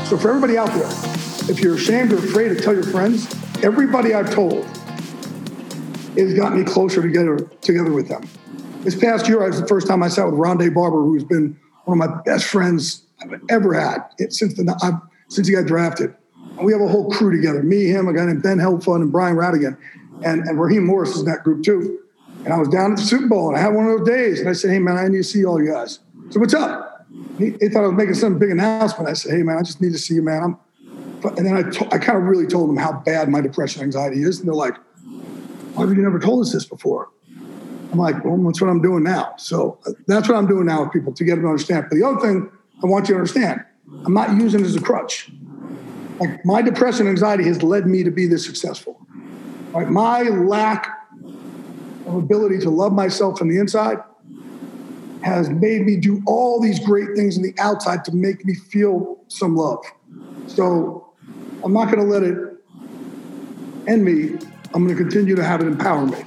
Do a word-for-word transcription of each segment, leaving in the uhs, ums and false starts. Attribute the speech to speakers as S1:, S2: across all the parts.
S1: So for everybody out there, if you're ashamed or afraid to tell your friends, everybody I've told has gotten me closer together together with them. This past year, it was the first time I sat with Rondé Barber, who's been one of my best friends I've ever had since the I've, since he got drafted. And we have a whole crew together, me, him, a guy named Ben Helfund, and Brian Radigan, and, and Raheem Morris is in that group too. And I was down at the Super Bowl, and I had one of those days, and I said, hey, man, I need to see all you guys. So what's up? He, he thought I was making some big announcement. I said, hey, man, I just need to see you, man. I'm, and then I, to, I kind of really told them how bad my depression anxiety is, and they're like, why have you never told us this before? I'm like, well, that's what I'm doing now. So that's what I'm doing now with people to get them to understand. But the other thing I want you to understand, I'm not using it as a crutch. Like, my depression and anxiety has led me to be this successful. Like, my lack of ability to love myself from the inside has made me do all these great things on the outside to make me feel some love. So I'm not going to let it end me. I'm going to continue to have it empower me.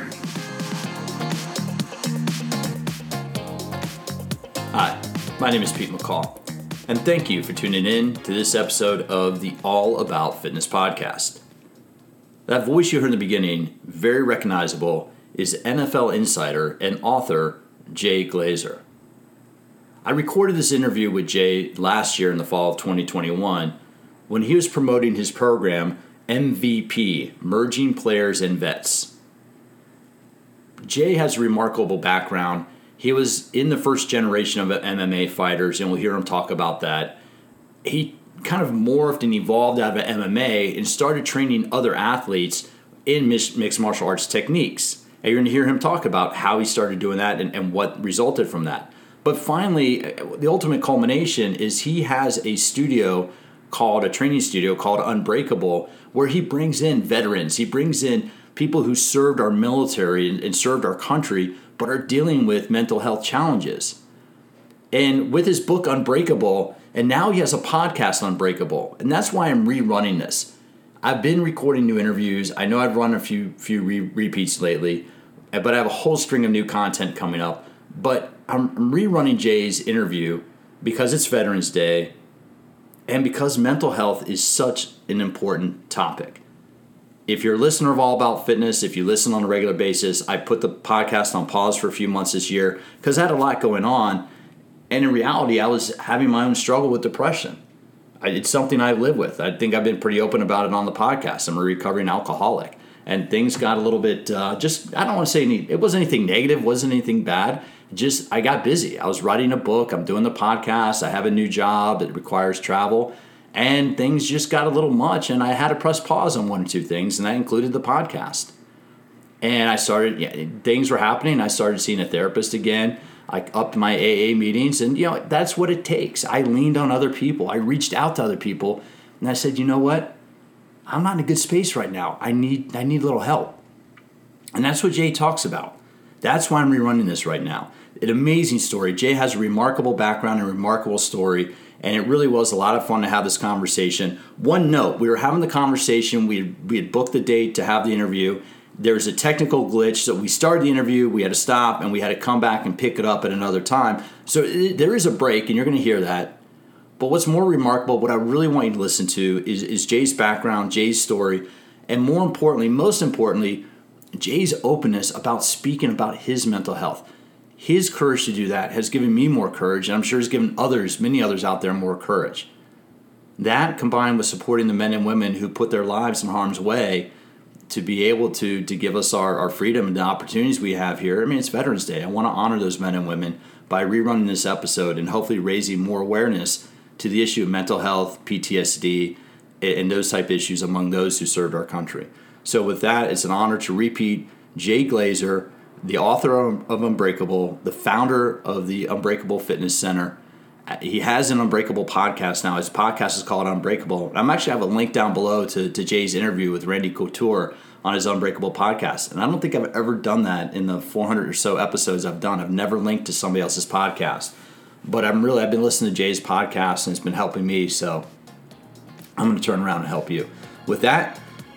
S2: Hi, my name is Pete McCall, and thank you for tuning in to this episode of the All About Fitness podcast. That voice you heard in the beginning, very recognizable, is N F L insider and author Jay Glazer. I recorded this interview with Jay last year in the fall of twenty twenty-one when he was promoting his program M V P, Merging Players and Vets. Jay has a remarkable background. He was in the first generation of M M A fighters, and we'll hear him talk about that. He kind of morphed and evolved out of M M A and started training other athletes in mixed martial arts techniques. And you're going to hear him talk about how he started doing that and, and what resulted from that. But finally, the ultimate culmination is he has a studio called, a training studio called Unbreakable, where he brings in veterans. He brings in people who served our military and, and served our country, but are dealing with mental health challenges. And with his book Unbreakable, and now he has a podcast Unbreakable, and that's why I'm rerunning this. I've been recording new interviews. I know I've run a few few re- repeats lately, but I have a whole string of new content coming up. But I'm, I'm rerunning Jay's interview because it's Veterans Day and because mental health is such an important topic. If you're a listener of All About Fitness, if you listen on a regular basis, I put the podcast on pause for a few months this year because I had a lot going on. And in reality, I was having my own struggle with depression. I, it's something I live with. I think I've been pretty open about it on the podcast. I'm a recovering alcoholic. And things got a little bit, uh, just, I don't want to say any, it wasn't anything negative, wasn't anything bad. Just, I got busy. I was writing a book. I'm doing the podcast. I have a new job that requires travel. And things just got a little much, and I had to press pause on one or two things, and that included the podcast. And I started, yeah, things were happening. I started seeing a therapist again. I upped my A A meetings, and you know that's what it takes. I leaned on other people. I reached out to other people, and I said, you know what? I'm not in a good space right now. I need, I need a little help. And that's what Jay talks about. That's why I'm rerunning this right now. An amazing story. Jay has a remarkable background and a remarkable story. And it really was a lot of fun to have this conversation. One note, we were having the conversation. We had, we had booked the date to have the interview. There was a technical glitch, so we started the interview. We had to stop, and we had to come back and pick it up at another time. So it, there is a break, and you're going to hear that. But what's more remarkable, what I really want you to listen to is, is Jay's background, Jay's story, and more importantly, most importantly, Jay's openness about speaking about his mental health. His courage to do that has given me more courage, and I'm sure has given others, many others out there, more courage. That, combined with supporting the men and women who put their lives in harm's way to be able to, to give us our, our freedom and the opportunities we have here. I mean, it's Veterans Day. I want to honor those men and women by rerunning this episode and hopefully raising more awareness to the issue of mental health, P T S D, and those type issues among those who served our country. So with that, it's an honor to repeat Jay Glazer, the author of Unbreakable, the founder of the Unbreakable Fitness Center. He has an Unbreakable podcast now. His podcast is called Unbreakable. I'm actually have a link down below to, to Jay's interview with Randy Couture on his Unbreakable podcast. And I don't think I've ever done that in the four hundred or so episodes I've done. I've never linked to somebody else's podcast. But I'm really, I've been listening to Jay's podcast, and it's been helping me. So I'm going to turn around and help you. With that,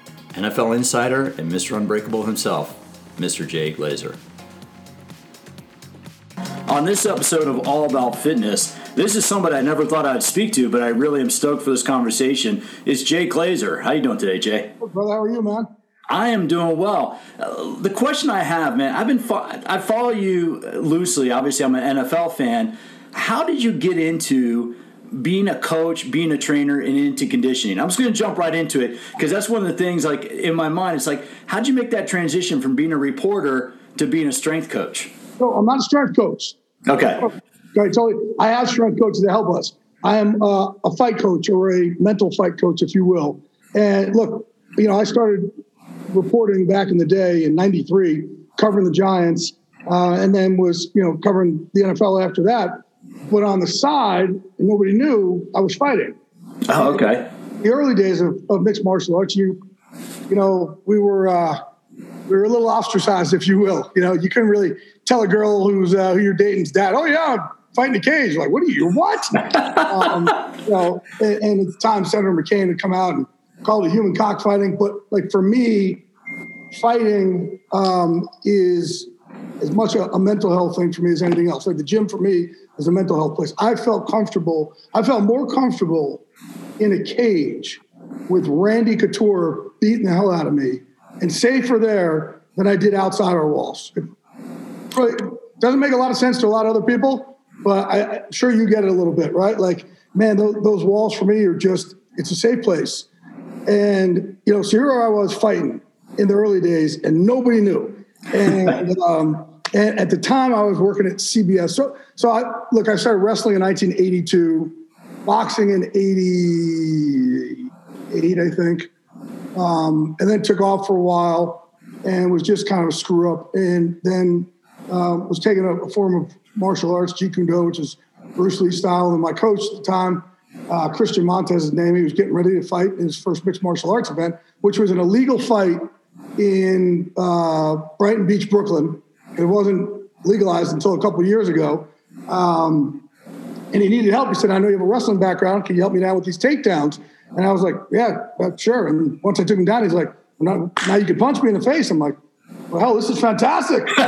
S2: N F L insider and Mister Unbreakable himself, Mister Jay Glazer. On this episode of All About Fitness, This is somebody I never thought I'd speak to, but I really am stoked for this conversation. It's Jay Glazer. How you doing today, Jay?
S1: Well, brother, how are you, man?
S2: I am doing well. Uh, the question I have, man, I've been fo- I follow you loosely. Obviously, I'm an N F L fan. How did you get into being a coach, being a trainer, and into conditioning? I'm just going to jump right into it because that's one of the things, like, in my mind. It's like, how'd you make that transition from being a reporter to being a strength coach?
S1: No, I'm not a strength coach.
S2: Okay.
S1: Okay, so I have strength coaches to help us. I am uh, a fight coach, or a mental fight coach, if you will. And look, you know, I started reporting back in the day in ninety-three, covering the Giants, uh, and then was, you know, covering the N F L after that. But on the side, and nobody knew, I was fighting.
S2: Oh, okay.
S1: The early days of, of mixed martial arts, you, you know, we were uh, we were a little ostracized, if you will. You know, you couldn't really tell a girl who's uh, who you're dating's dad, oh yeah, I'm fighting a cage. Like, what are you? What? um, you know, and, and at the time, Senator McCain had come out and called it human cockfighting. But like for me, fighting um, is as much a, a mental health thing for me as anything else. Like the gym for me is a mental health place. I felt comfortable. I felt more comfortable in a cage with Randy Couture beating the hell out of me and safer there than I did outside our walls. It really doesn't make a lot of sense to a lot of other people, but I, I'm sure you get it a little bit, right? Like, man, those, those walls for me are just, it's a safe place. And, you know, so here I was fighting in the early days and nobody knew. And, um, and at the time I was working at C B S. So, so I, look, I started wrestling in nineteen eighty-two, boxing in eighty-eight, I think. Um, and then took off for a while and was just kind of a screw up. And then um, was taking a, a form of martial arts, Jeet Kune Do, which is Bruce Lee style. And my coach at the time, uh, Christian Montez's name, he was getting ready to fight in his first mixed martial arts event, which was an illegal fight in uh, Brighton Beach, Brooklyn. It wasn't legalized until a couple of years ago. Um, and he needed help. He said, I know you have a wrestling background. Can you help me down with these takedowns? And I was like, yeah, uh, sure. And once I took him down, he's like, well, now, now you can punch me in the face. I'm like, well, hell, this is fantastic. so,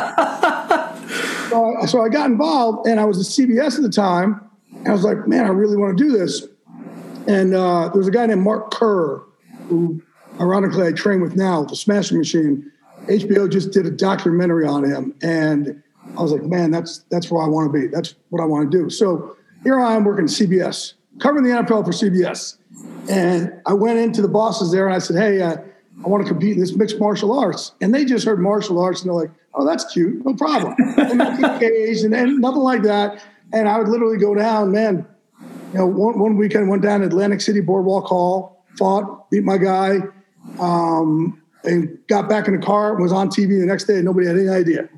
S1: I, so I got involved, and I was at C B S at the time. And I was like, man, I really want to do this. And uh, there was a guy named Mark Kerr, who ironically I train with now, the Smashing Machine. H B O just did a documentary on him. And I was like, man, that's that's where I want to be. That's what I want to do. So here I am working at C B S, covering the N F L for C B S. And I went into the bosses there and I said, hey, uh, I want to compete in this mixed martial arts. And they just heard martial arts and they're like, oh, that's cute. No problem. And that's the cage and, and nothing like that. And I would literally go down, man. You know, one, one weekend I went down to Atlantic City Boardwalk Hall, fought, beat my guy, um, and got back in the car, was on T V the next day, and nobody had any idea.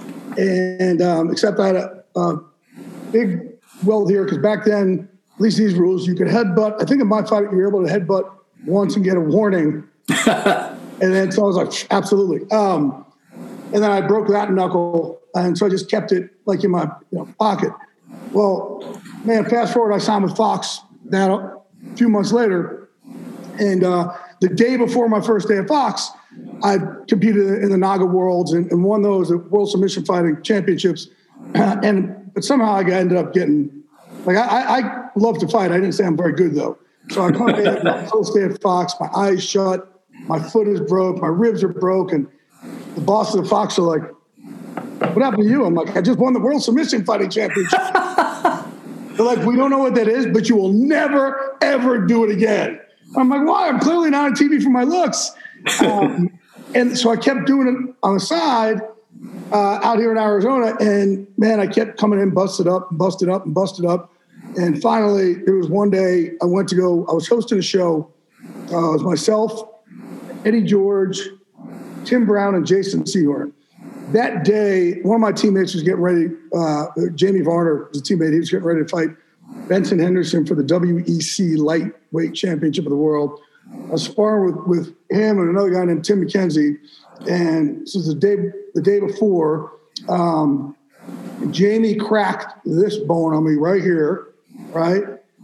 S1: And um, except I had a, a big weld here, because back then, at least these rules, you could headbutt. I think in my fight, you were able to headbutt once and get a warning. And then so I was like, absolutely. Um, and then I broke that knuckle, and so I just kept it like in my you know, pocket. Well, man, fast forward, I signed with Fox that a few months later, and uh, the day before my first day at Fox, I competed in the Naga Worlds and, and won those at World Submission Fighting Championships. And but somehow I ended up getting like I, I love to fight. I didn't say I'm very good though. So I come in my first day at Fox, my eyes shut, my foot is broke, my ribs are broke, and the bosses of Fox are like, "What happened to you?" I'm like, "I just won the World Submission Fighting Championship." They're like, "We don't know what that is, but you will never ever do it again." I'm like, "Why? I'm clearly not on T V for my looks." Um, and so I kept doing it on the side uh, out here in Arizona. And man, I kept coming in, busted up, and busted up, and busted up. And finally, there was one day I went to go, I was hosting a show. Uh, it was myself, Eddie George, Tim Brown, and Jason Sehorn. That day, one of my teammates was getting ready, uh, Jamie Varner was a teammate, he was getting ready to fight Benson Henderson for the W E C lightweight championship of the world. I was sparring with, with him and another guy named Tim McKenzie. And this was the day, the day before, um, Jamie cracked this bone on me right here, right?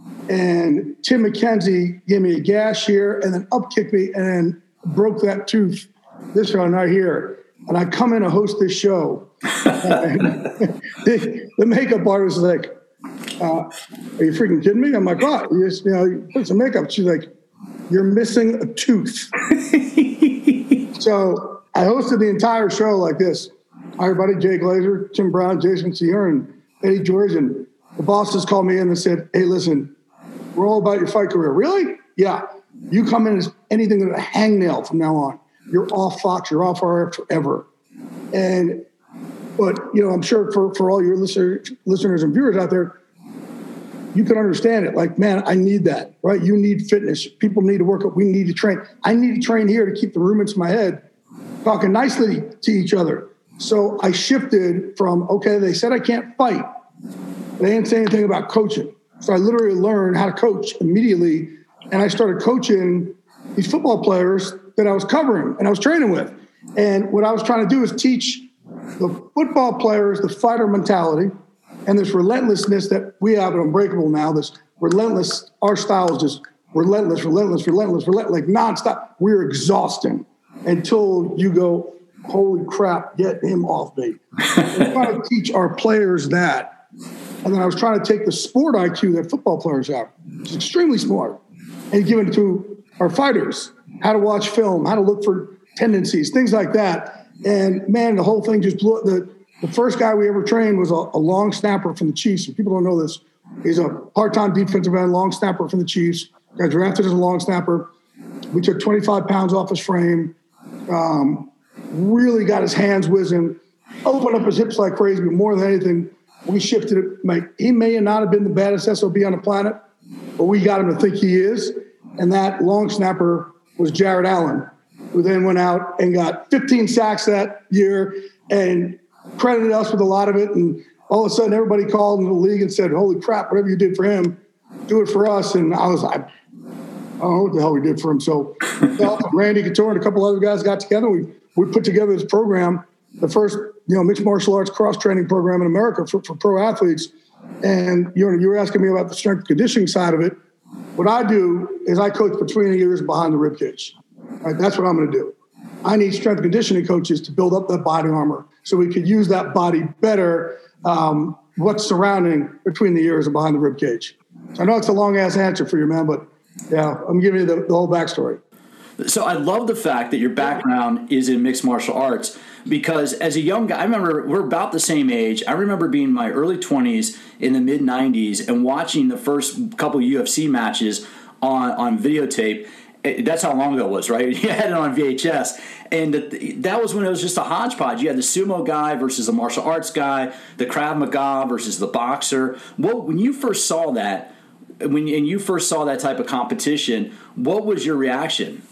S1: And Tim McKenzie gave me a gash here and then up kicked me and then broke that tooth, this one right here. And I come in to host this show. the, the makeup artist was like, uh, are you freaking kidding me? I'm like, what? You just, you know, you put some makeup. She's like, you're missing a tooth. So I hosted the entire show like this. Hi, everybody, Jay Glazer, Tim Brown, Jason Sierra, and Eddie George. And the bosses called me in and said, hey, listen, we're all about your fight career. Really? Yeah. You come in as anything but a hangnail from now on. You're off Fox. You're off R F forever. And, but, you know, I'm sure for, for all your listener, listeners and viewers out there, you can understand it. Like, man, I need that, right? You need fitness. People need to work out. We need to train. I need to train here to keep the roommates in my head talking nicely to each other. So I shifted from, okay, they said I can't fight. They didn't say anything about coaching. So I literally learned how to coach immediately. And I started coaching these football players that I was covering and I was training with. And what I was trying to do is teach the football players the fighter mentality and this relentlessness that we have at Unbreakable now, this relentless, our style is just relentless, relentless, relentless, relentless, like nonstop. We're exhausting until you go, holy crap, get him off me. I'm trying to teach our players that. And then I was trying to take the sport I Q that football players have, which is extremely smart, and give it to our fighters, how to watch film, how to look for tendencies, things like that. And man, the whole thing just blew up. The, the first guy we ever trained was a, a long snapper from the Chiefs. And people don't know this. He's a part-time defensive end, long snapper from the Chiefs. Got drafted as a long snapper. We took twenty-five pounds off his frame. Um, really got his hands whizzing, opened up his hips like crazy, but more than anything, we shifted it. Like, he may not have been the baddest S O B on the planet, but we got him to think he is. And that long snapper was Jared Allen, who then went out and got fifteen sacks that year and credited us with a lot of it. And all of a sudden, everybody called in the league and said, holy crap, whatever you did for him, do it for us. And I was like, I don't know what the hell we did for him. So Randy Couture and a couple other guys got together. We we put together this program, the first, you know, mixed martial arts cross-training program in America for, for pro athletes. And you know, you were asking me about the strength and conditioning side of it. What I do is I coach between the ears and behind the rib cage. Right? That's what I'm going to do. I need strength and conditioning coaches to build up that body armor so we could use that body better, um, what's surrounding between the ears and behind the rib cage. So I know it's a long-ass answer for you, man, but yeah, I'm giving you the, the whole backstory.
S2: So I love the fact that your background is in mixed martial arts, because as a young guy, I remember we're about the same age. I remember being in my early twenties in the mid nineties and watching the first couple of U F C matches on, on videotape. That's how long ago it was, right? You had it on V H S. And that was when it was just a hodgepodge. You had the sumo guy versus the martial arts guy, the Krav Maga versus the boxer. What, when you first saw that, when and you first saw that type of competition, what was your reaction?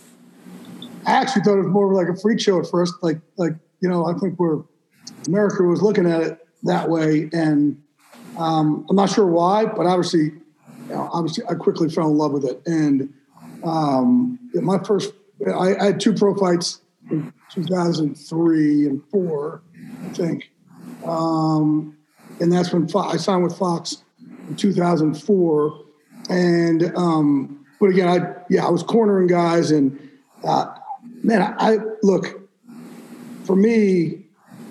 S1: I actually thought it was more like a freak show at first. Like, like you know, I think we're America was looking at it that way, and um, I'm not sure why, but obviously, you know, obviously, I quickly fell in love with it. And um, my first, I, I had two pro fights in two thousand three and four, I think, um, and that's when Fo- I signed with Fox in two thousand four. And um, but again, I yeah, I was cornering guys, and uh, man, I, I look for me.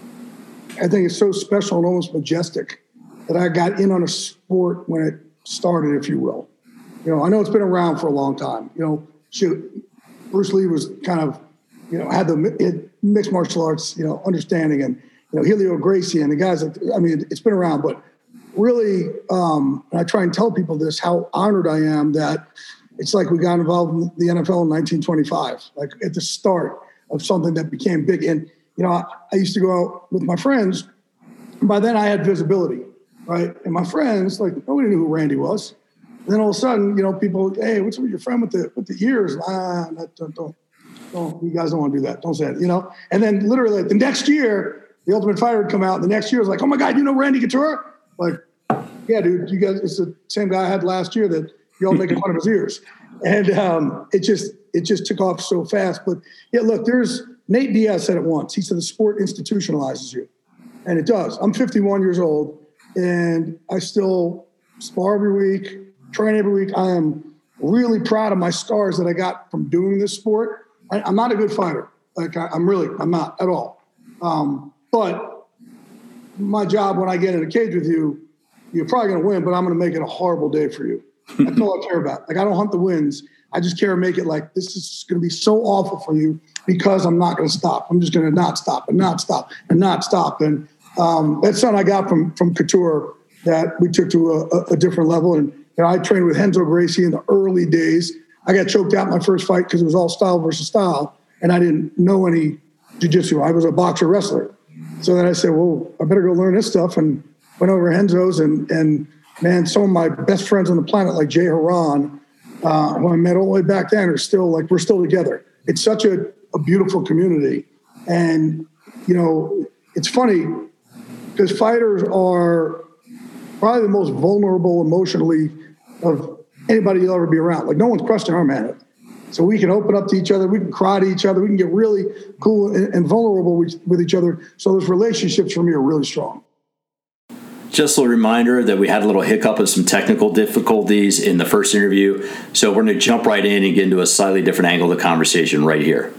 S1: I think it's so special and almost majestic that I got in on a sport when it started, if you will. You know, I know it's been around for a long time. You know, shoot, Bruce Lee was kind of, you know, had the mixed martial arts, you know, understanding, and you know, Helio Gracie and the guys. That, I mean, it's been around, but really, um, and I try and tell people this, how honored I am that it's like we got involved in the N F L in nineteen twenty-five, like at the start of something that became big. And, you know, I, I used to go out with my friends, and by then I had visibility, right? And my friends, like, nobody knew who Randy was. And then all of a sudden, you know, people, hey, what's with your friend with the with the ears? Ah, don't, don't, don't, you guys don't want to do that. Don't say it, you know? And then literally the next year, The Ultimate Fighter would come out, and the next year was like, oh my God, you know Randy Couture? Like, yeah, dude, you guys, it's the same guy I had last year that y'all making fun of his ears. And um, it just it just took off so fast. But yeah, look, there's Nate Diaz said it once. He said the sport institutionalizes you. And it does. I'm fifty-one years old, and I still spar every week, train every week. I am really proud of my scars that I got from doing this sport. I, I'm not a good fighter. Like I, I'm really, I'm not at all. Um, but my job when I get in a cage with you you're probably going to win, but I'm going to make it a horrible day for you. That's all I care about. Like, I don't hunt the wins. I just care to make it like, this is going to be so awful for you because I'm not going to stop. I'm just going to not stop and not stop and not stop. And um, that's something I got from from Couture that we took to a, a different level. And you know, I trained with Renzo Gracie in the early days. I got choked out in my first fight because it was all style versus style, and I didn't know any jiu-jitsu. I was a boxer wrestler. So then I said, well, I better go learn this stuff, and went over to Renzo's, and, and man, some of my best friends on the planet, like Jay Haran, uh, who I met all the way back then, are still, like, we're still together. It's such a, a beautiful community. And, you know, it's funny because fighters are probably the most vulnerable emotionally of anybody you'll ever be around. Like, no one's questioning our man. So we can open up to each other. We can cry to each other. We can get really cool and, and vulnerable with, with each other. So those relationships for me are really strong.
S2: Just a reminder that we had a little hiccup of some technical difficulties in the first interview. So we're going to jump right in and get into a slightly different angle of the conversation right here.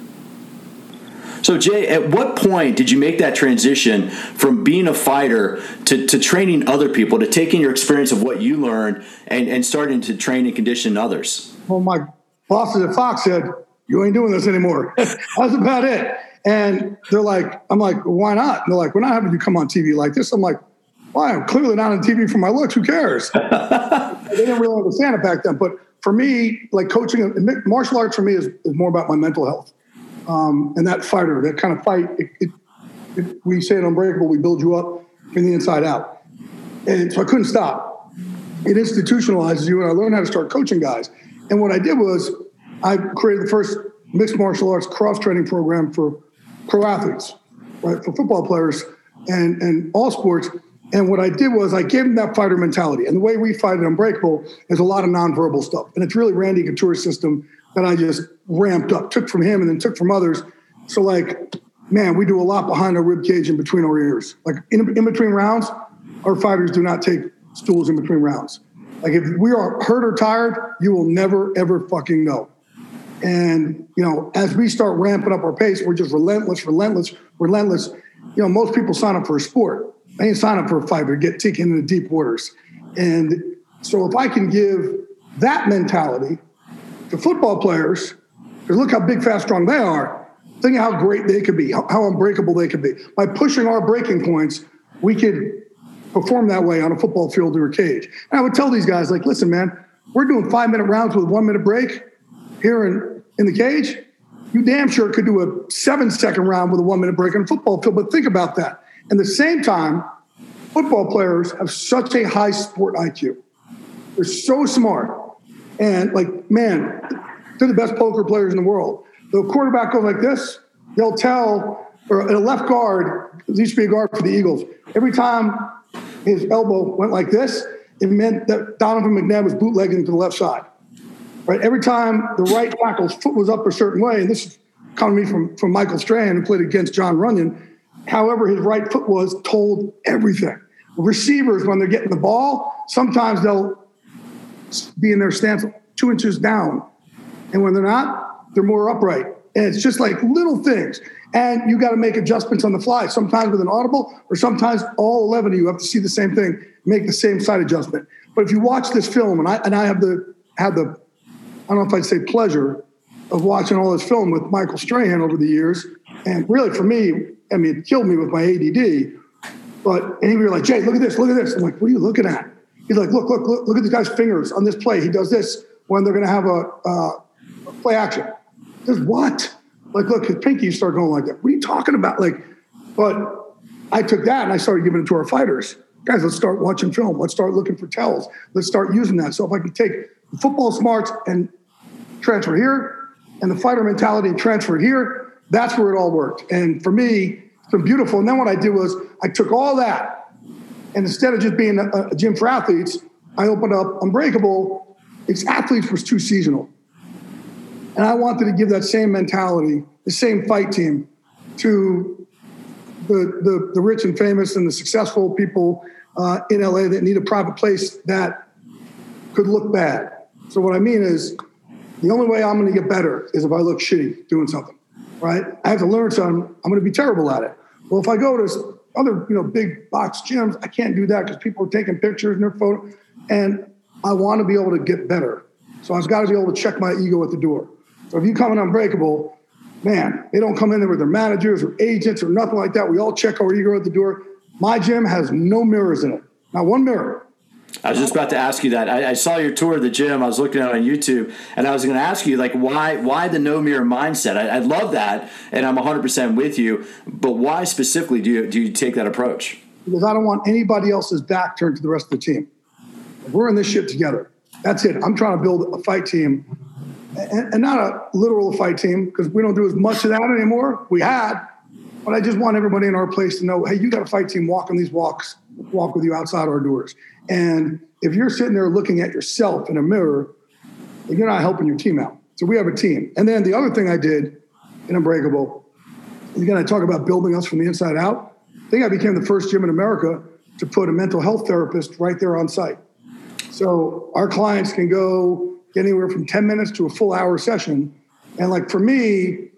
S2: So, Jay, at what point did you make that transition from being a fighter to, to training other people, to taking your experience of what you learned and, and starting to train and condition others?
S1: Well, my bosses at Fox said, you ain't doing this anymore. That's about it. And they're like, I'm like, why not? And they're like, we're not having you come on T V like this. I'm like, why? I'm clearly not on T V for my looks. Who cares? They didn't really understand it back then. But for me, like coaching, martial arts for me is, is more about my mental health. Um, and that fighter, that kind of fight, it, it, it, we say it Unbreakable, we build you up from the inside out. And so I couldn't stop. It institutionalizes you, and I learned how to start coaching guys. And what I did was I created the first mixed martial arts cross-training program for pro athletes, right, for football players and, and all sports. And what I did was I gave them that fighter mentality. And the way we fight at Unbreakable is a lot of nonverbal stuff. And it's really Randy Couture's system that I just ramped up, took from him and then took from others. So, like, man, we do a lot behind our rib cage and between our ears. Like, in, in between rounds, our fighters do not take stools in between rounds. Like, if we are hurt or tired, you will never, ever fucking know. And, you know, as we start ramping up our pace, we're just relentless, relentless, relentless. You know, most people sign up for a sport. They ain't sign up for a fight or get taken into deep waters. And so if I can give that mentality to football players, because look how big, fast, strong they are, think of how great they could be, how, how unbreakable they could be. By pushing our breaking points, we could perform that way on a football field or a cage. And I would tell these guys, like, listen, man, we're doing five-minute rounds with a one-minute break here in, in the cage. You damn sure could do a seven-second round with a one-minute break on a football field, but think about that. At the same time, football players have such a high sport I Q. They're so smart. And, like, man, they're the best poker players in the world. The quarterback goes like this, they'll tell, or a left guard, there used to be a guard for the Eagles, every time his elbow went like this, it meant that Donovan McNabb was bootlegging to the left side. Right? Every time the right tackle's foot was up a certain way, and this is coming to me from, from Michael Strahan, who played against John Runyon, however his right foot was told everything. Receivers, when they're getting the ball, sometimes they'll be in their stance two inches down. And when they're not, they're more upright. And it's just like little things. And you got to make adjustments on the fly, sometimes with an audible, or sometimes all eleven of you have to see the same thing, make the same side adjustment. But if you watch this film, and I and I have the have the, I don't know if I'd say pleasure of watching all this film with Michael Strahan over the years. And really for me, I mean, it killed me with my A D D. But, and he was like, Jay, look at this, look at this. I'm like, what are you looking at? He's like, look, look, look, look at this guy's fingers on this play. He does this when they're going to have a, uh, a play action. He goes, what? Like, look, his pinky started going like that. What are you talking about? Like, but I took that and I started giving it to our fighters. Guys, let's start watching film. Let's start looking for tells. Let's start using that. So if I can take the football smarts and transfer here and the fighter mentality and transfer it here, that's where it all worked. And for me, it's been beautiful. And then what I did was I took all that, and instead of just being a, a gym for athletes, I opened up Unbreakable. It's athletes was too seasonal. And I wanted to give that same mentality, the same fight team to the, the, the rich and famous and the successful people uh, in L A that need a private place that could look bad. So what I mean is the only way I'm going to get better is if I look shitty doing something, right? I have to learn something. I'm going to be terrible at it. Well, if I go to other, you know, big box gyms, I can't do that because people are taking pictures and their photo. And I want to be able to get better. So I've got to be able to check my ego at the door. So if you come in Unbreakable, man, they don't come in there with their managers or agents or nothing like that. We all check our ego at the door. My gym has no mirrors in it. Not one mirror.
S3: I was just about to ask you that. I, I saw your tour of the gym. I was looking at it on YouTube, and I was going to ask you, like, why why the no mirror mindset? I, I love that, and I'm one hundred percent with you. But why specifically do you do you take that approach?
S1: Because I don't want anybody else's back turned to the rest of the team. We're in this shit together. That's it. I'm trying to build a fight team, and, and not a literal fight team because we don't do as much of that anymore. We had, but I just want everybody in our place to know, hey, you got a fight team walking these walks, walk with you outside our doors. And if you're sitting there looking at yourself in a mirror, you're not helping your team out. So we have a team. And then the other thing I did in Unbreakable, again, I talk about building us from the inside out. I think I became the first gym in America to put a mental health therapist right there on site. So our clients can go anywhere from ten minutes to a full hour session. And like for me,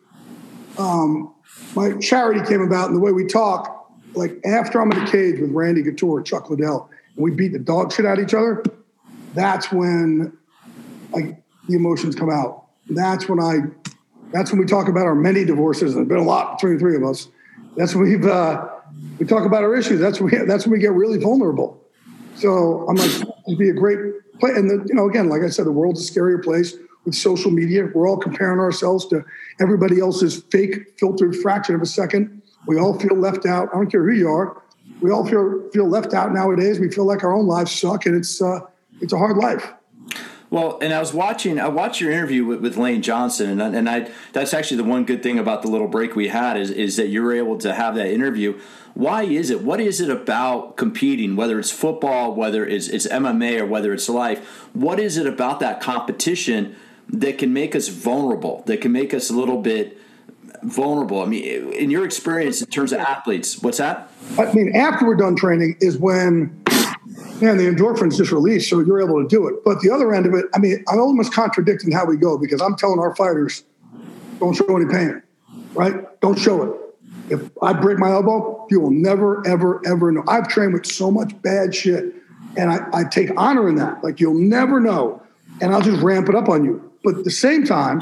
S1: um, my charity came about and the way we talk, like after I'm in the cage with Randy Couture, Chuck Liddell, and we beat the dog shit out of each other, that's when like the emotions come out. That's when I, that's when we talk about our many divorces. There's been a lot between the three of us. That's when we've, uh, we talk about our issues. That's when we, that's when we get really vulnerable. So I'm like, it'd be a great play. And the, you know, again, like I said, the world's a scarier place with social media. We're all comparing ourselves to everybody else's fake filtered fraction of a second. We all feel left out. I don't care who you are. We all feel feel left out nowadays. We feel like our own lives suck, and it's uh, it's a hard life.
S3: Well, and I was watching, I watched your interview with, with Lane Johnson, and and I that's actually the one good thing about the little break we had is is that you were able to have that interview. Why is it? What is it about competing, whether it's football, whether it's, it's M M A, or whether it's life? What is it about that competition that can make us vulnerable, that can make us a little bit vulnerable? I mean, in your experience in terms of athletes, what's that?
S1: I mean, after we're done training is when, man, the endorphins just release, so you're able to do it. But the other end of it, I mean, I'm almost contradicting how we go because I'm telling our fighters, don't show any pain, right? Don't show it. If I break my elbow, you will never, ever, ever know. I've trained with so much bad shit, and I, I take honor in that. Like, you'll never know, and I'll just ramp it up on you. But at the same time,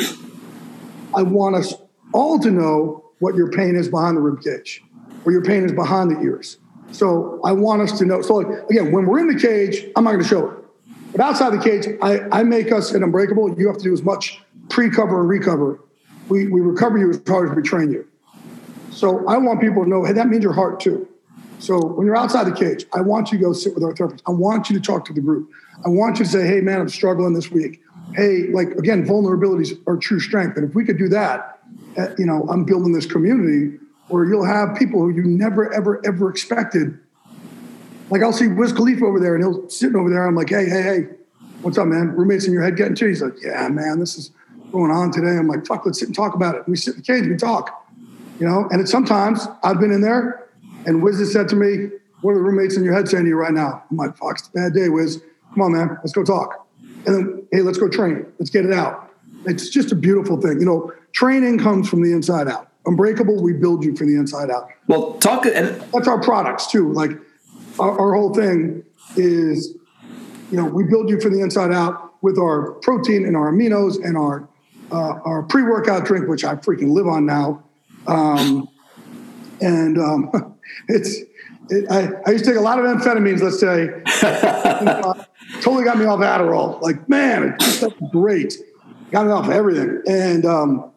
S1: I want us all to know what your pain is behind the rib cage, or your pain is behind the ears. So I want us to know. So like, again, when we're in the cage, I'm not going to show it. But outside the cage, I, I make us an Unbreakable. You have to do as much pre-cover and recover. We, we recover you as hard as we train you. So I want people to know, hey, that means your heart too. So when you're outside the cage, I want you to go sit with our therapist. I want you to talk to the group. I want you to say, hey, man, I'm struggling this week. Hey, like, again, vulnerabilities are true strength. And if we could do that, uh, you know, I'm building this community where you'll have people who you never, ever, ever expected. Like, I'll see Wiz Khalifa over there, and he'll sitting over there. I'm like, hey, hey, hey, what's up, man? Roommates in your head getting to you? He's like, yeah, man, this is going on today. I'm like, fuck, let's sit and talk about it. We sit in the cage, we talk. You know, and it's sometimes I've been in there and Wiz has said to me, what are the roommates in your head saying to you right now? I'm like, fuck, it's a bad day, Wiz. Come on, man, let's go talk. And then, hey, let's go train. Let's get it out. It's just a beautiful thing. You know, training comes from the inside out. Unbreakable, we build you from the inside out.
S3: Well, talk. And
S1: that's our products too. Like our, our whole thing is, you know, we build you from the inside out with our protein and our aminos and our, uh, our pre-workout drink, which I freaking live on now. Um, and, um, it's, it, I, I used to take a lot of amphetamines, let's say, and, uh, totally got me off Adderall. Like, man, it's just great. Got me off everything. And, um,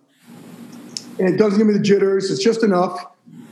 S1: and it doesn't give me the jitters. It's just enough.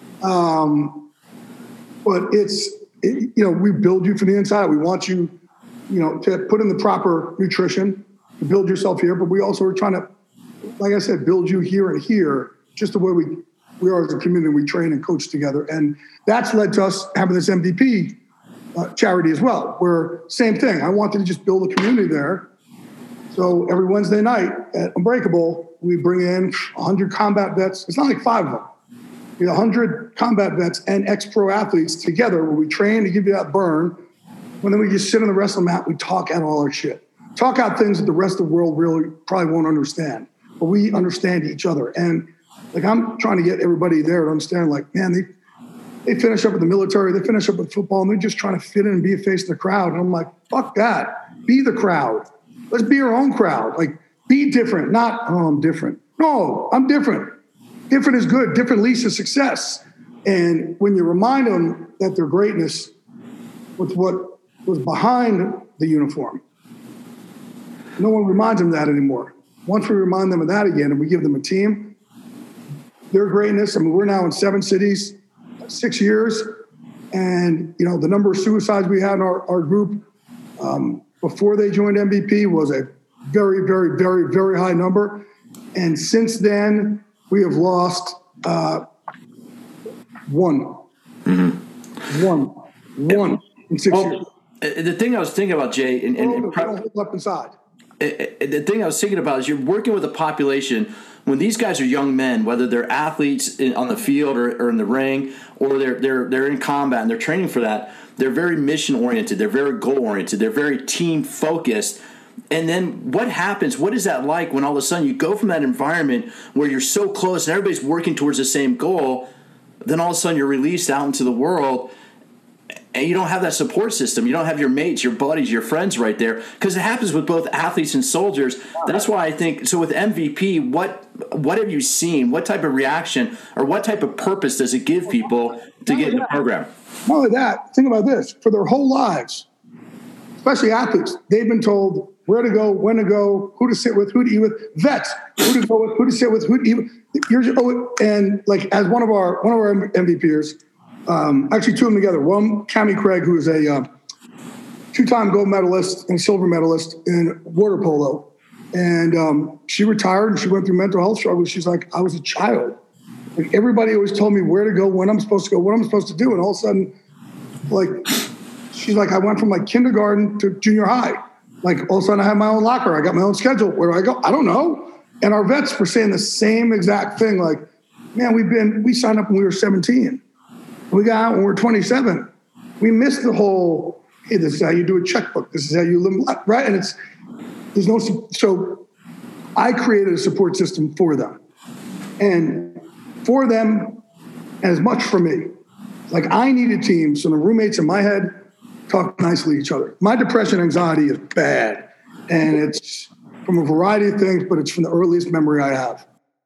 S1: Um, but it's, it, you know, we build you from the inside. We want you, you know, to put in the proper nutrition to build yourself here. But we also are trying to, like I said, build you here and here, just the way we, we are as a community. We train and coach together. And that's led to us having this M V P uh, charity as well, where same thing. I wanted to just build a community there. So every Wednesday night at Unbreakable, we bring in one hundred combat vets. It's not like five of them. We have one hundred combat vets and ex-pro athletes together where we train to give you that burn. And then we just sit on the wrestling mat. We talk out all our shit. Talk out things that the rest of the world really probably won't understand. But we understand each other. And like, I'm trying to get everybody there to understand, like, man, they, they finish up with the military, they finish up with football, and they're just trying to fit in and be a face of the crowd. And I'm like, fuck that. Be the crowd. Let's be our own crowd. Like, be different, not, oh, I'm different. No, I'm different. Different is good. Different leads to success. And when you remind them that their greatness was what was behind the uniform, no one reminds them that anymore. Once we remind them of that again and we give them a team, their greatness, I mean, we're now in seven cities, six years. And, you know, the number of suicides we had in our, our group um, before they joined M V P was a very, very, very, very high number. And since then, we have lost uh, one. Mm-hmm. One. One in six
S3: well,
S1: years.
S3: The thing I was thinking about, Jay, and, and, and
S1: don't hold up inside.
S3: The thing I was thinking about is you're working with a population when these guys are young men, whether they're athletes in, on the field or, or in the ring, or they're they're they're in combat and they're training for that. They're very mission oriented. They're very goal oriented. They're very team focused. And then what happens? What is that like when all of a sudden you go from that environment where you're so close and everybody's working towards the same goal, then all of a sudden you're released out into the world and you don't have that support system. You don't have your mates, your buddies, your friends right there, because it happens with both athletes and soldiers. That's why I think, so with M V P, what what have you seen? What type of reaction or what type of purpose does it give people to get in the program?
S1: Not only that, think about this. For their whole lives, especially athletes, they've been told where to go, when to go, who to sit with, who to eat with. Vets, who to go with, who to sit with, who to eat with. You're, and like as one of our one of our M V Pers, um, actually two of them together. One, Cammie Craig, who is a uh, two-time gold medalist and silver medalist in water polo, and um, she retired and she went through mental health struggles. She's like, I was a child. Like everybody always told me where to go, when I'm supposed to go, what I'm supposed to do, and all of a sudden, like she's like, I went from like kindergarten to junior high. Like all of a sudden I have my own locker. I got my own schedule. Where do I go? I don't know. And our vets were saying the same exact thing. Like, man, we've been, we signed up when we were seventeen. We got out when we were twenty-seven. We missed the whole, hey, this is how you do a checkbook. This is how you live, right? And it's, there's no, so I created a support system for them. And for them, and as much for me. Like I need a team, so the roommates in my head talk nicely to each other. My depression and anxiety is bad, and it's from a variety of things, but it's from the earliest memory I have.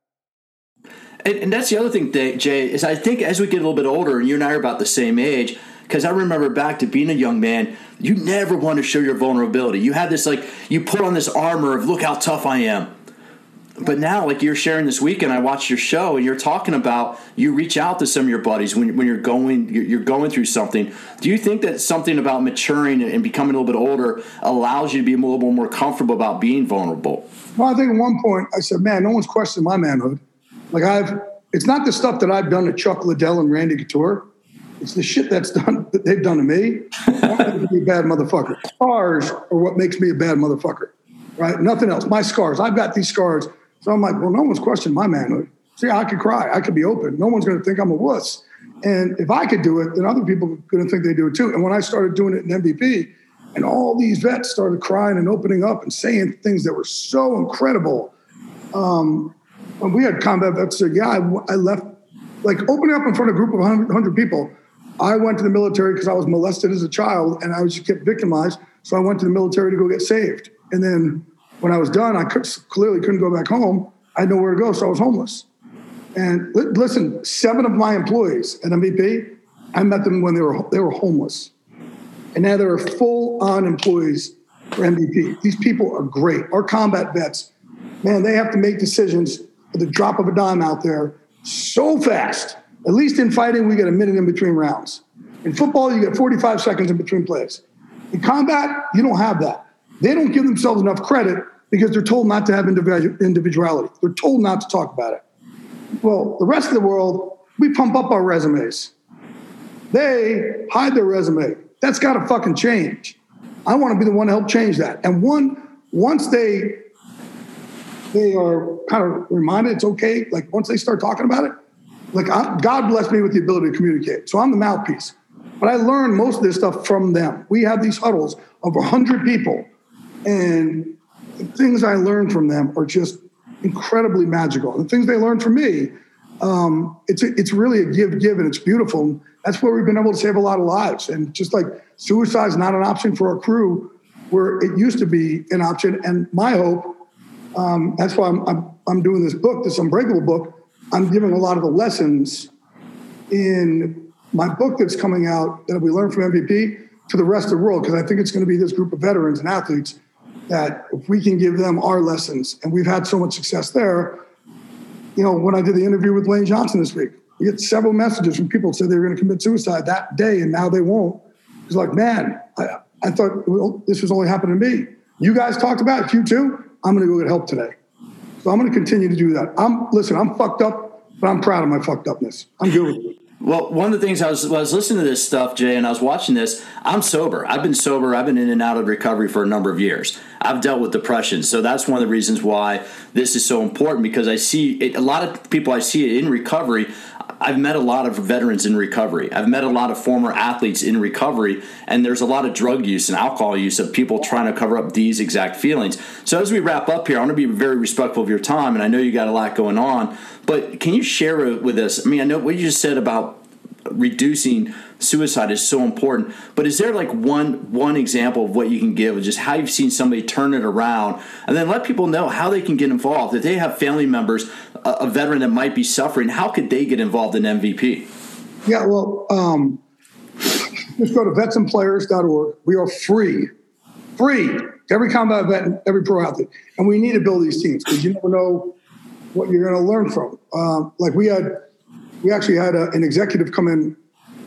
S3: And, and that's the other thing, Jay, is I think as we get a little bit older, and you and I are about the same age, because I remember back to being a young man, you never want to show your vulnerability. You had this, like, you put on this armor of, look how tough I am. But now, like you're sharing this weekend, I watched your show, and you're talking about you reach out to some of your buddies when when you're going you're going through something. Do you think that something about maturing and becoming a little bit older allows you to be a little bit more comfortable about being vulnerable?
S1: Well, I think at one point I said, "Man, no one's questioning my manhood." Like I've, it's not the stuff that I've done to Chuck Liddell and Randy Couture. It's the shit that's done that they've done to me. I'm going to be a bad motherfucker. Scars are what makes me a bad motherfucker, right? Nothing else. My scars. I've got these scars. So I'm like, well, no one's questioning my manhood. See, I could cry. I could be open. No one's going to think I'm a wuss. And if I could do it, then other people are going to think they do it too. And when I started doing it in M V P, and all these vets started crying and opening up and saying things that were so incredible. Um, and we had combat vets say, yeah, I, I left, like opening up in front of a group of one hundred people. I went to the military because I was molested as a child and I was just kept victimized. So I went to the military to go get saved. And then when I was done, I could, clearly couldn't go back home. I had nowhere to go, so I was homeless. And li- listen, seven of my employees at M V P, I met them when they were they were homeless. And now they're full-on employees for M V P. These people are great. Our combat vets, man, they have to make decisions at the drop of a dime out there so fast. At least in fighting, we get a minute in between rounds. In football, you get forty-five seconds in between plays. In combat, you don't have that. They don't give themselves enough credit because they're told not to have individuality. They're told not to talk about it. Well, the rest of the world, we pump up our resumes. They hide their resume. That's got to fucking change. I want to be the one to help change that. And one, once they they are kind of reminded it's okay, like once they start talking about it, like I, God blessed me with the ability to communicate. So I'm the mouthpiece. But I learned most of this stuff from them. We have these huddles of one hundred people. And the things I learned from them are just incredibly magical. The things they learned from me um, it's a, it's really a give give, and it's beautiful. That's where we've been able to save a lot of lives. And just like suicide is not an option for our crew, where it used to be an option. And my hope, um, that's why I'm, I'm I'm doing this book, this Unbreakable book. I'm giving a lot of the lessons in my book that's coming out that we learned from M V P to the rest of the world, because I think it's going to be this group of veterans and athletes that if we can give them our lessons, and we've had so much success there. You know, when I did the interview with Lane Johnson this week, we get several messages from people who said they were going to commit suicide that day, and now they won't. It's like, man, I, I thought, well, this was only happening to me. You guys talked about it, you too. I'm going to go get help today. So I'm going to continue to do that. I'm listen, I'm fucked up, but I'm proud of my fucked upness. I'm good with it.
S3: Well, one of the things I was, I was listening to this stuff, Jay, and I was watching this, I'm sober. I've been sober. I've been in and out of recovery for a number of years. I've dealt with depression. So that's one of the reasons why this is so important, because I see it, a lot of people I see it in recovery. I've met a lot of veterans in recovery. I've met a lot of former athletes in recovery, and there's a lot of drug use and alcohol use of people trying to cover up these exact feelings. So as we wrap up here, I want to be very respectful of your time, and I know you got a lot going on, but can you share with us, I mean, I know what you just said about reducing suicide is so important, but is there like one one example of what you can give of just how you've seen somebody turn it around, and then let people know how they can get involved? If they have family members, a, a veteran that might be suffering, how could they get involved in M V P?
S1: Yeah, well, um, just go to vets and players dot org. We are free, free to every combat vet and every pro athlete, and we need to build these teams, because you never know what you're going to learn from. Um, like we had. We actually had a, an executive come in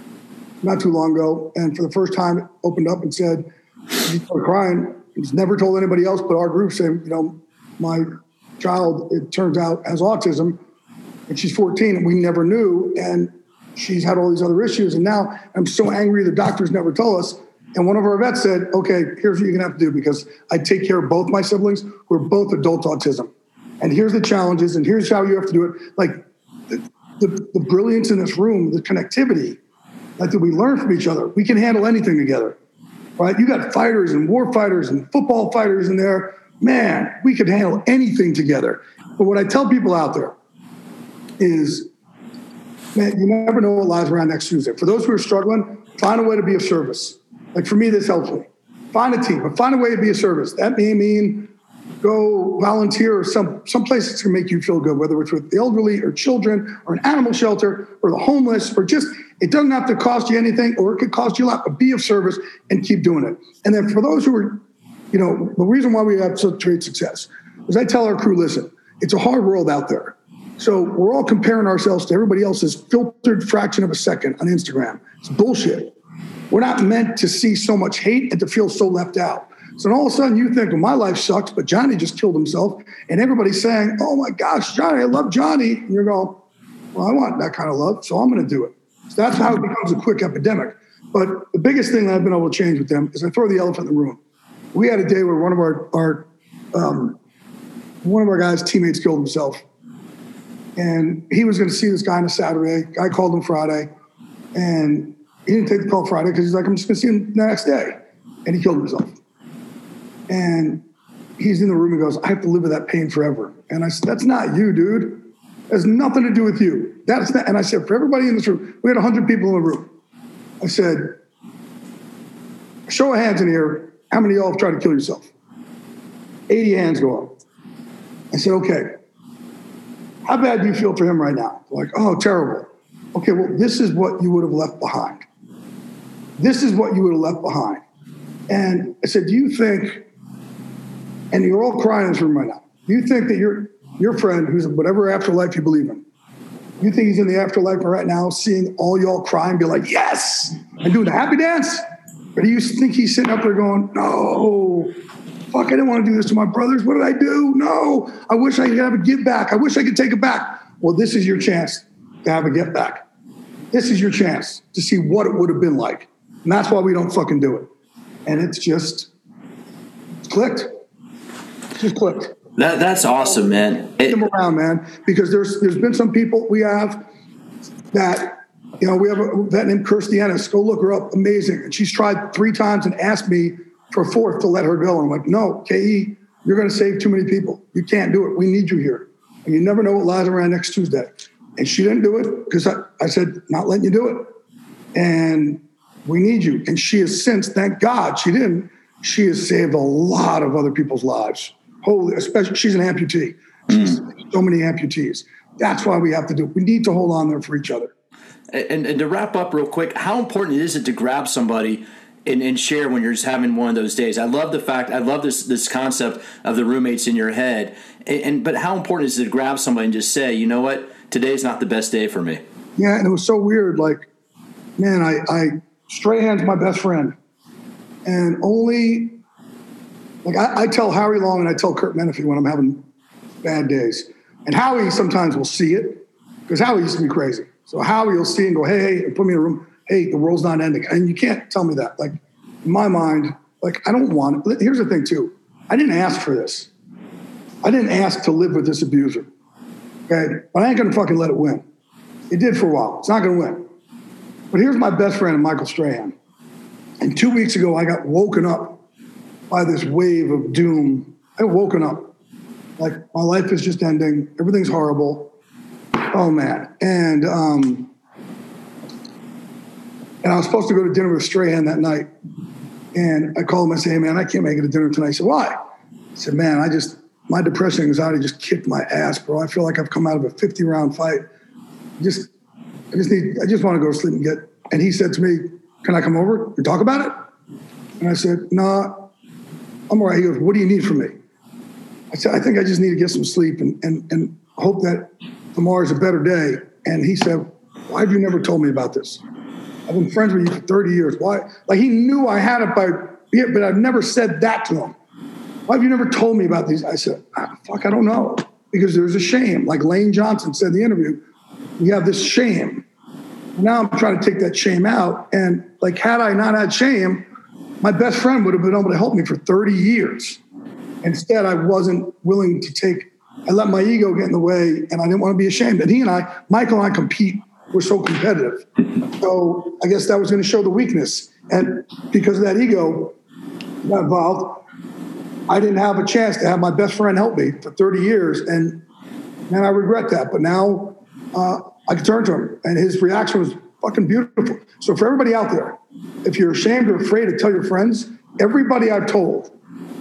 S1: not too long ago, and for the first time opened up and said, he started crying. He's never told anybody else but our group, saying, you know, my child, it turns out, has autism, and she's fourteen, and we never knew, and she's had all these other issues, and now I'm so angry the doctors never told us. And one of our vets said, okay, here's what you're going to have to do, because I take care of both my siblings who are both adult autism. And here's the challenges, and here's how you have to do it. Like, the, the, the brilliance in this room, the connectivity, like that we learn from each other. We can handle anything together, right? You got fighters and war fighters and football fighters in there. Man, we could handle anything together. But what I tell people out there is, man, you never know what lies around next Tuesday. For those who are struggling, find a way to be of service. Like for me, this helps me. Find a team, but find a way to be of service. That may mean go volunteer or some someplace that's going to make you feel good, whether it's with the elderly or children or an animal shelter or the homeless, or just, it doesn't have to cost you anything, or it could cost you a lot, but be of service and keep doing it. And then for those who are, you know, the reason why we have such great success is I tell our crew, listen, it's a hard world out there. So we're all comparing ourselves to everybody else's filtered fraction of a second on Instagram. It's bullshit. We're not meant to see so much hate and to feel so left out. So all of a sudden you think, well, my life sucks, but Johnny just killed himself. And everybody's saying, oh my gosh, Johnny, I love Johnny. And you're going, well, I want that kind of love, so I'm going to do it. So that's how it becomes a quick epidemic. But the biggest thing that I've been able to change with them is I throw the elephant in the room. We had a day where one of our, our um, one of our guys' teammates killed himself. And he was going to see this guy on a Saturday. Guy called him Friday. And he didn't take the call Friday because he's like, I'm just going to see him the next day. And he killed himself. And he's in the room and goes, I have to live with that pain forever. And I said, that's not you, dude. It has nothing to do with you. That's not. And I said, for everybody in this room, we had one hundred people in the room. I said, show of hands in here, how many of y'all have tried to kill yourself? eighty hands go up. I said, okay, how bad do you feel for him right now? Like, oh, terrible. Okay, well, this is what you would have left behind. This is what you would have left behind. And I said, do you think, and you're all crying in this room right now, do you think that your your friend, who's in whatever afterlife you believe in, you think he's in the afterlife right now seeing all y'all cry and be like, yes, and doing the happy dance? Or do you think he's sitting up there going, no, fuck, I didn't want to do this to my brothers. What did I do? No, I wish I could have a give back. I wish I could take it back. Well, this is your chance to have a get back. This is your chance to see what it would have been like. And that's why we don't fucking do it. And it's just, it's clicked. It's just clicked.
S3: That, that's awesome, man.
S1: Get them around, man, because there's there's been some people we have that, you know, we have a vet named Kirstie Ennis. Go look her up. Amazing. And she's tried three times and asked me for a fourth to let her go. I'm like, no, K E, you're going to save too many people. You can't do it. We need you here. And you never know what lies around next Tuesday. And she didn't do it because I, I said, not letting you do it. And we need you. And she has since, thank God she didn't, she has saved a lot of other people's lives. Holy, especially, she's an amputee. She's mm. so many amputees. That's why we have to do it. We need to hold on there for each other.
S3: And, and to wrap up real quick, how important is it to grab somebody and, and share when you're just having one of those days? I love the fact, I love this this concept of the roommates in your head. And, and but how important is it to grab somebody and just say, you know what, today's not the best day for me?
S1: Yeah, and it was so weird. Like, man, I, I Strahan's my best friend. And only, like, I, I tell Howie Long and I tell Kurt Menefee when I'm having bad days. And Howie sometimes will see it because Howie used to be crazy. So Howie will see and go, hey, hey, and put me in a room. Hey, the world's not ending. And you can't tell me that. Like, in my mind, like, I don't want it. Here's the thing, too. I didn't ask for this. I didn't ask to live with this abuser. Okay? But I ain't going to fucking let it win. It did for a while. It's not going to win. But here's my best friend, Michael Strahan. And two weeks ago, I got woken up by this wave of doom. I got woken up. Like, my life is just ending. Everything's horrible. Oh, man. And um, and I was supposed to go to dinner with Strahan that night. And I called him and I said, hey, man, I can't make it to dinner tonight. He said, why? I said, man, I just, my depression and anxiety just kicked my ass, bro. I feel like I've come out of a fifty-round fight. Just, I just need, I just want to go to sleep and get, and he said to me, can I come over and talk about it? And I said, nah, I'm all right. He goes, what do you need from me? I said, I think I just need to get some sleep and, and, and hope that tomorrow's a better day. And he said, why have you never told me about this? I've been friends with you for thirty years. Why? Like, he knew I had it by, yeah, but I've never said that to him. Why have you never told me about these? I said, ah, fuck, I don't know. Because there's a shame. Like Lane Johnson said in the interview, we have this shame. Now I'm trying to take that shame out. And like, had I not had shame, my best friend would have been able to help me for thirty years. Instead, I wasn't willing to take, I let my ego get in the way and I didn't want to be ashamed. And he and I, Michael and I compete. We're so competitive. So I guess that was going to show the weakness. And because of that ego got involved, I didn't have a chance to have my best friend help me for thirty years. And man, I regret that. But now uh, I can turn to him. And his reaction was fucking beautiful. So for everybody out there, if you're ashamed or afraid to tell your friends, everybody I've told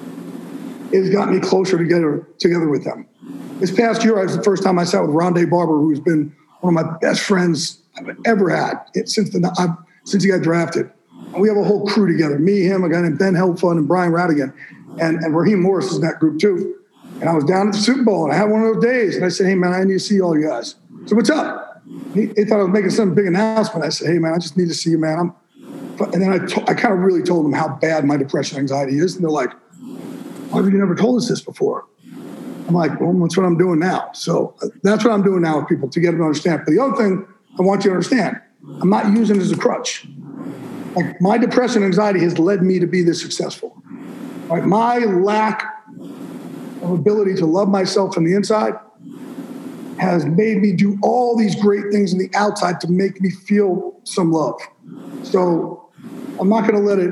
S1: has got me closer together, together with them. This past year, I was the first time I sat with Rondé Barber, who's been one of my best friends I've ever had since the I've, since he got drafted. And we have a whole crew together, me, him, a guy named Ben Helfund and Brian Radigan. And, and Raheem Morris is in that group too. And I was down at the Super Bowl and I had one of those days. And I said, hey, man, I need to see all you guys. So what's up? He, he thought I was making some big announcement. I said, hey, man, I just need to see you, man. I'm, and then I, to, I kind of really told them how bad my depression and anxiety is. And they're like, why have you never told us this before? I'm like, well, that's what I'm doing now. So that's what I'm doing now with people to get them to understand. But the other thing I want you to understand, I'm not using it as a crutch. Like, my depression and anxiety has led me to be this successful. Like, my lack of ability to love myself from the inside has made me do all these great things on the outside to make me feel some love. So I'm not going to let it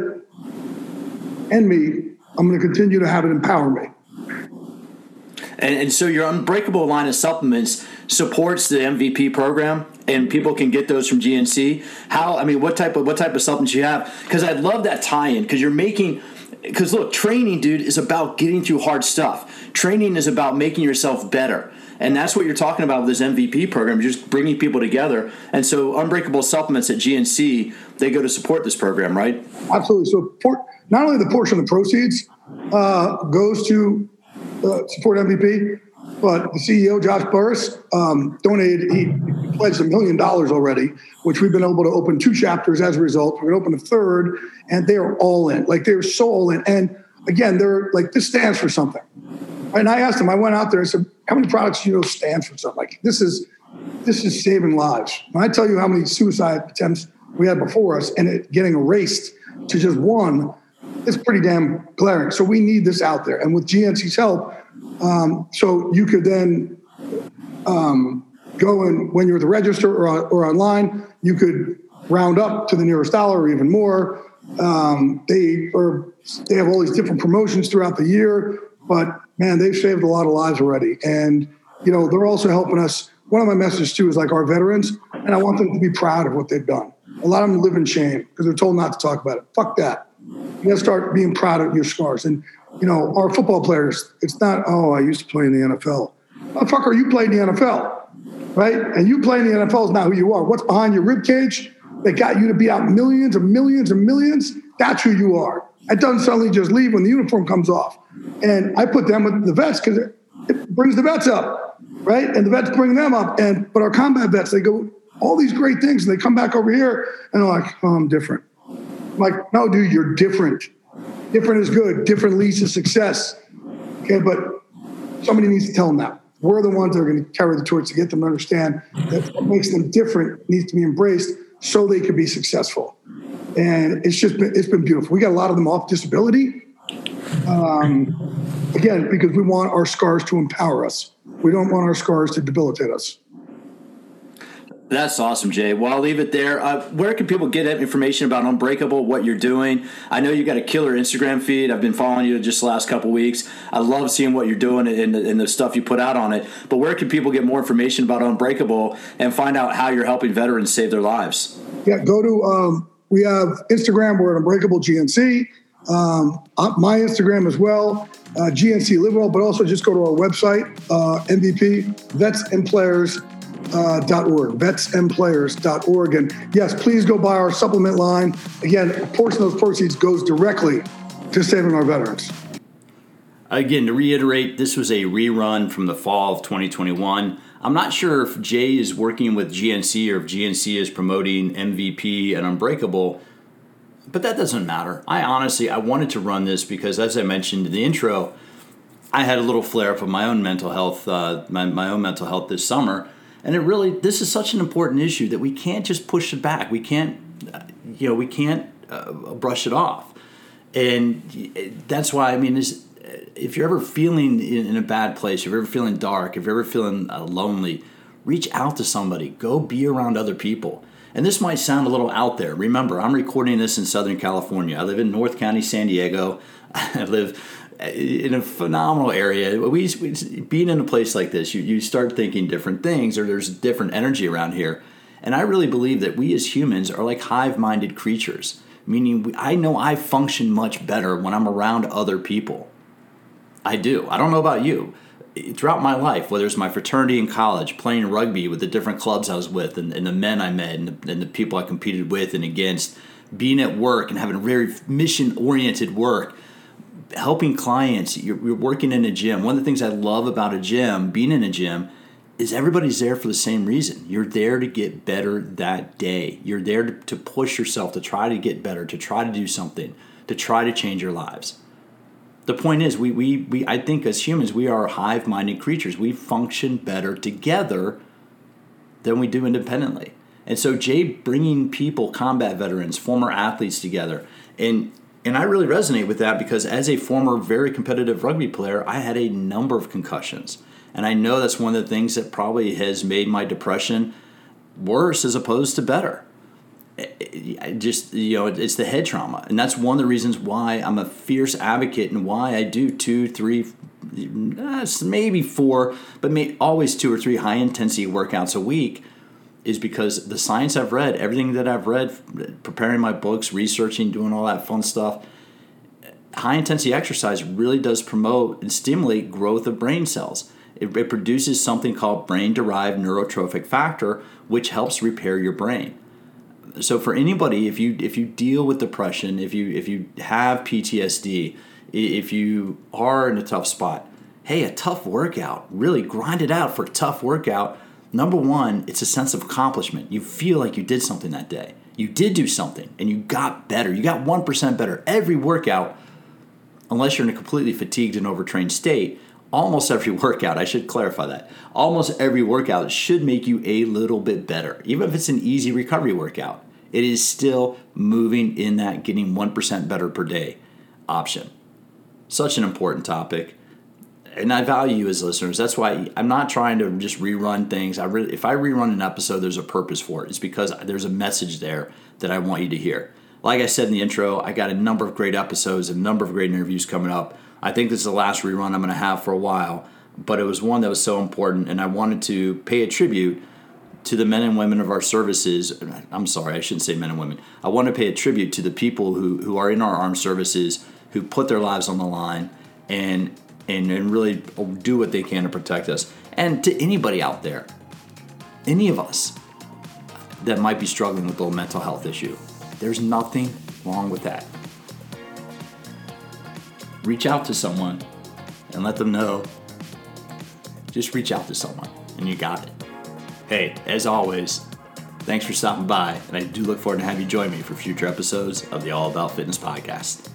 S1: end me. I'm going to continue to have it empower me.
S3: And, and so your Unbreakable line of supplements supports the M V P program, and people can get those from G N C. How? I mean, what type of what type of supplements you have? Because I'd love that tie-in. Because you're making. Because look, training, dude, is about getting through hard stuff. Training is about making yourself better, and that's what you're talking about with this M V P program. You're just bringing people together. And so, Unbreakable supplements at G N C, they go to support this program, right?
S1: Absolutely. So, for, not only the portion of the proceeds uh, goes to uh, support M V P, but the C E O, Josh Burris, um, donated, he pledged a million dollars already, which we've been able to open two chapters as a result. We're going to open a third, and they are all in. Like, they're so all in. And again, they're like, this stands for something. And I asked them, I went out there and said, how many products do you know stands for something? Like, this is, this is saving lives. When I tell you how many suicide attempts we had before us and it getting erased to just one, it's pretty damn glaring. So we need this out there. And with G N C's help, um, so you could then um, go and when you're at the register or, or online, you could round up to the nearest dollar or even more. Um, they are, they have all these different promotions throughout the year, but man, they've saved a lot of lives already. And, you know, they're also helping us one of my messages too is like our veterans, and I want them to be proud of what they've done. A lot of them live in shame because they're told not to talk about it. Fuck that. You got to start being proud of your scars. And, you know, our football players, it's not, oh, I used to play in the N F L. Motherfucker, you played in the N F L, right? And you playing in the N F L is not who you are. What's behind your rib cage that got you to beat out millions and millions and millions? That's who you are. It doesn't suddenly just leave when the uniform comes off. And I put them with the vets because it, it brings the vets up, right? And the vets bring them up. And but our combat vets, they go all these great things, and they come back over here and they're like, oh, I'm different. I'm like, no, dude, you're different. Different is good. Different leads to success. Okay, but somebody needs to tell them that. We're the ones that are going to carry the torch to get them to understand that what makes them different needs to be embraced so they can be successful. And it's just been, it's been beautiful. We got a lot of them off disability. Um, again, because we want our scars to empower us. We don't want our scars to debilitate us.
S3: That's awesome, Jay. Well, I'll leave it there. Uh, where can people get information about Unbreakable, what you're doing? I know you got a killer Instagram feed. I've been following you just the last couple weeks. I love seeing what you're doing and the, and the stuff you put out on it. But where can people get more information about Unbreakable and find out how you're helping veterans save their lives?
S1: Yeah, go to, um, we have Instagram. We're at Unbreakable G N C. Um, my Instagram as well, uh, G N C Live Well, but also just go to our website, uh, M V P, Vets and Players. Uh, dot org, vets and players dot org. And yes, please go buy our supplement line. Again, a portion of those proceeds goes directly to saving our veterans.
S2: Again, to reiterate, this was a rerun from the fall of twenty twenty-one. I'm not sure if Jay is working with G N C or if G N C is promoting M V P and Unbreakable, but that doesn't matter. I honestly, I wanted to run this because, as I mentioned in the intro, I had a little flare-up of my own mental health, uh, my, my own mental health this summer. And it really, this is such an important issue that we can't just push it back. We can't, you know, we can't uh, brush it off. And that's why, I mean, this, if you're ever feeling in, in a bad place, if you're ever feeling dark, if you're ever feeling uh, lonely, reach out to somebody. Go be around other people. And this might sound a little out there. Remember, I'm recording this in Southern California. I live in North County, San Diego. I live in a phenomenal area. We, we being in a place like this, you, you start thinking different things, or there's different energy around here. And I really believe that we as humans are like hive-minded creatures, meaning we, I know I function much better when I'm around other people. I do. I don't know about you. Throughout my life, whether it's my fraternity in college, playing rugby with the different clubs I was with, and, and the men I met, and the, and the people I competed with and against, being at work and having very mission-oriented work, helping clients, you're, you're working in a gym. One of the things I love about a gym, being in a gym, is everybody's there for the same reason. You're there to get better that day. You're there to, to push yourself, to try to get better, to try to do something, to try to change your lives. The point is, we, we, we I think as humans, we are hive-minded creatures. We function better together than we do independently. And so Jay bringing people, combat veterans, former athletes together, and And I really resonate with that because as a former very competitive rugby player, I had a number of concussions. And I know that's one of the things that probably has made my depression worse as opposed to better. I just, you know, it's the head trauma. And that's one of the reasons why I'm a fierce advocate and why I do two, three, maybe four, but may, always two or three high-intensity workouts a week, is because the science I've read, everything that I've read, preparing my books, researching, doing all that fun stuff, high-intensity exercise really does promote and stimulate growth of brain cells. It, it produces something called brain-derived neurotrophic factor, which helps repair your brain. So for anybody, if you if you deal with depression, if you if you have P T S D, if you are in a tough spot, hey, a tough workout, really grind it out for a tough workout. Number one, it's a sense of accomplishment. You feel like you did something that day. You did do something, and you got better. You got one percent better. Every workout, unless you're in a completely fatigued and overtrained state, almost every workout, I should clarify that, almost every workout should make you a little bit better. Even if it's an easy recovery workout, it is still moving in that getting one percent better per day option. Such an important topic. And I value you as listeners. That's why I'm not trying to just rerun things. I really, if I rerun an episode, there's a purpose for it. It's because there's a message there that I want you to hear. Like I said in the intro, I got a number of great episodes, a number of great interviews coming up. I think this is the last rerun I'm going to have for a while. but it was one that was so important, and I wanted to pay a tribute to the men and women of our services. I'm sorry, I shouldn't say men and women. I want to pay a tribute to the people who, who are in our armed services, who put their lives on the line and, and and really do what they can to protect us. And to anybody out there, any of us that might be struggling with a mental health issue, there's nothing wrong with that. Reach out to someone and let them know. Just reach out to someone and you got it. Hey, as always, thanks for stopping by, and I do look forward to having you join me for future episodes of the All About Fitness podcast.